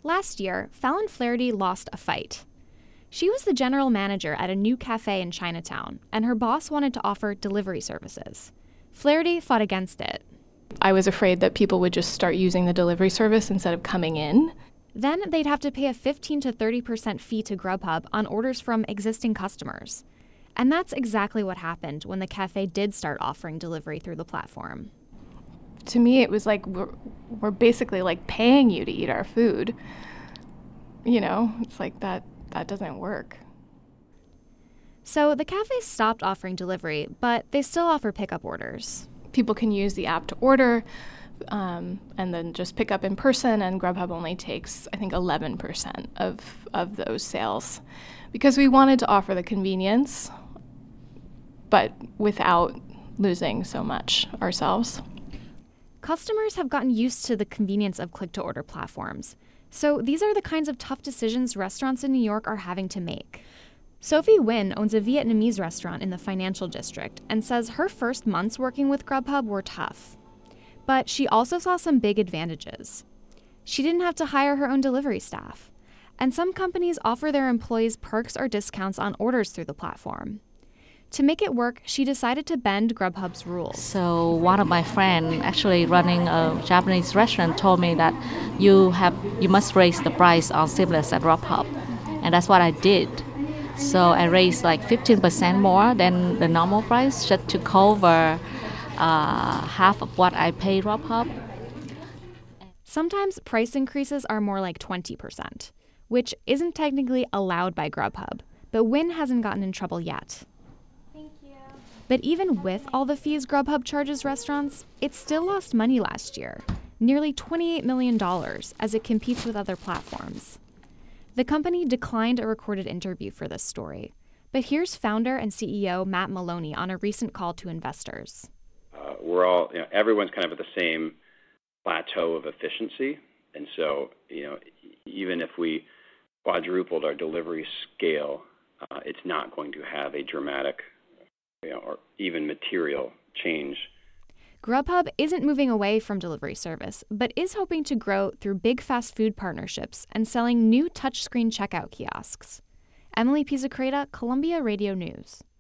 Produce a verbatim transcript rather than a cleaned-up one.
Last year, Fallon Flaherty lost a fight. She was the general manager at a new cafe in Chinatown, and her boss wanted to offer delivery services. Flaherty fought against it. I was afraid that people would just start using the delivery service instead of coming in. Then they'd have to pay a fifteen to thirty percent fee to Grubhub on orders from existing customers. And that's exactly what happened when the cafe did start offering delivery through the platform. To me, it was like we're, we're basically like paying you to eat our food. You know, it's like that that doesn't work. So the cafe stopped offering delivery, but they still offer pickup orders. People can use the app to order um, and then just pick up in person, and Grubhub only takes, I think, eleven percent of, of those sales because we wanted to offer the convenience, but without losing so much ourselves. Customers have gotten used to the convenience of click-to-order platforms. So these are the kinds of tough decisions restaurants in New York are having to make. Sophie Nguyen owns a Vietnamese restaurant in the financial district and says her first months working with Grubhub were tough. But she also saw some big advantages. She didn't have to hire her own delivery staff. And some companies offer their employees perks or discounts on orders through the platform. To make it work, she decided to bend Grubhub's rules. So one of my friends actually running a Japanese restaurant told me that you have you must raise the price on seamless at Grubhub. And that's what I did. So I raised like fifteen percent more than the normal price just to cover uh, half of what I pay Grubhub. Sometimes price increases are more like twenty percent, which isn't technically allowed by Grubhub, but Nguyen hasn't gotten in trouble yet. But even with all the fees Grubhub charges restaurants, it still lost money last year, nearly twenty-eight million dollars, as it competes with other platforms. The company declined a recorded interview for this story. But here's founder and C E O Matt Maloney on a recent call to investors. Uh, we're all, you know, everyone's kind of at the same plateau of efficiency. And so, you know, even if we quadrupled our delivery scale, uh, it's not going to have a dramatic, you know, or even material change. Grubhub isn't moving away from delivery service, but is hoping to grow through big fast food partnerships and selling new touchscreen checkout kiosks. Emily Pizzacreta, Columbia Radio News.